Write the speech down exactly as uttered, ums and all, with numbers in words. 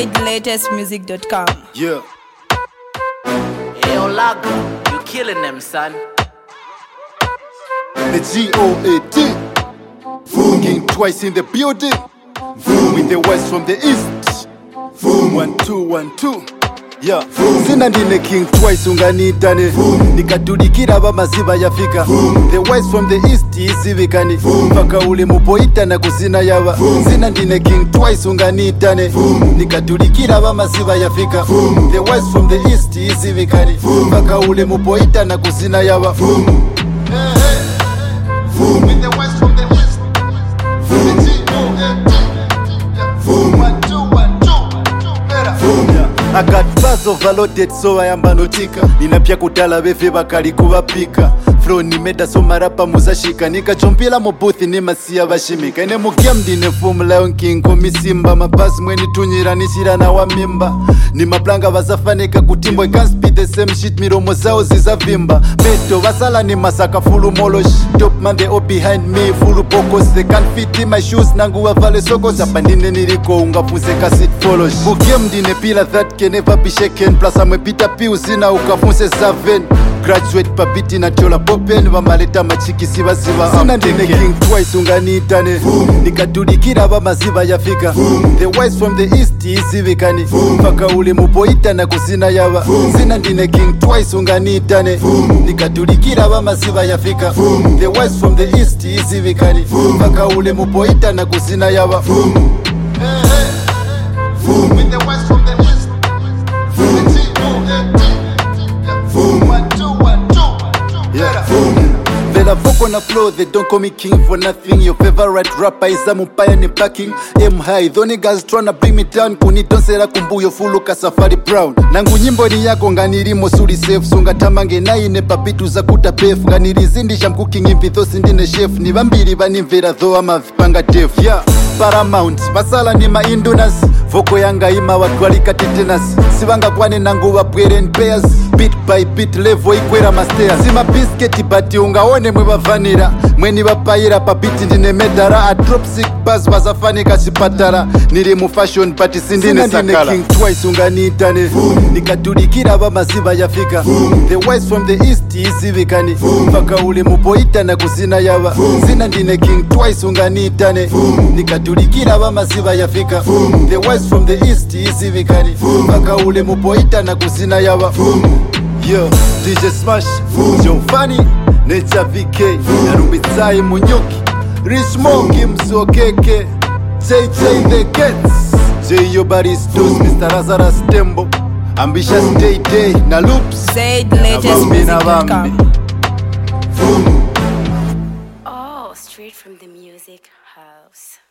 Zed latest music dot com. Yeah. Hey, Olago, you killing them, son. The G O A T. Boom. King twice in the building. Boom. With the west from the east. Boom. One, two, one, two. Yeah. Sina ndine king twice unganitane. Nikatulikira bamaziba yafika. The west from the east isivikani. Mpaka ule mupoita na kusina yaba. Sina ndine king twice unganitane. Nikatulikira bamaziba yafika. The west from the east isivikani. Mpaka ule mupoita na kusina yaba. Hey, hey. Boom in the west from the east. Boom the G O A T. Boom one two one two. Better. Boom yeah. I got bars overloaded so I am banotika. Ninapya kutala befe bakali kubapika. Flow ni meta so marapa muzashika. Nika chompila mo booth ni masia bashimika. Ine mukia mdine fumu Lion King komisimba. Mabasi mweni tunyira nishira na wamimba. Ni maplanga bazafanika kutimbo. I can't speed the same shit miromo zao zizavimba. Meto basala ni masaka fulu molosh. Top man they all behind me fulu pokos. They can't fit in my shoes nangu wavale sokos. Apandine niriko unga funse kasit folosh. Mukia mdine pila that can never be shaken. Plus I'm a pita piu sina ukafunse seven. Graduate papiti na chola popen. Wamaleta machiki siva siva. Sina ndine king twice unganitane. Nikatulikira bamaziba yafika. The west from the east isivikani. Mpaka ule mupoita na kusina yaba. Sina ndine king twice unganitane. Nikatulikira bamaziba yafika. The west from the east isivikani. Mpaka ule mupoita na kusina yaba. Hey, hey. Boom in the west from the east. Boom the G O A T. Boom one two one two. Yeah. Boom. Vela vocal na flow, they don't call me king for nothing. Your favorite rapper is a mupaya ni packing. Aim high, the only guys tryna bring me down. Kunitonsera kumbuyo fulu ka Safari Brown. Nangu nyimbo ni yako nganirimo suri safe. Sunga tamange na ine papitu za kuta pef. Nganirizindisha mcooking invitho sindine chef. Ni vambiri vanimvera though ama vipanga def. Yeah. Paramount, basala ni maindunas. Voko yanga ima watwalika titenas. Sivanga kwane nangu wa pwere pairs. Beat by beat level ikwera mastairs. Sima biscuit bati ungaone mwe vanira. Mweni wapaira pa beat ndine medara. A drop sick buzz wazafanika chipatara. Niri mu fashion but sindine sakala. King twice unganitane. Nikatulikira bamaziba yafika. The west from the east isivikani. Mpaka ule mupoita na kusina yaba. Sina ndine king twice unganitane. Nikatulikira bamaziba yafika. The west from the east isivikani. Mpaka ule mupoita na kusina yaba. Yo, D J Smash, John Fanny, Nature V K, Narubitsai Munyuki, Rich Monkey Msokeke, J J the Cats, J Yobaristos, Mister Lazarus Tembo, Ambitious Day Day, na Loops, Zed latest music dot com. Oh, straight from the music house.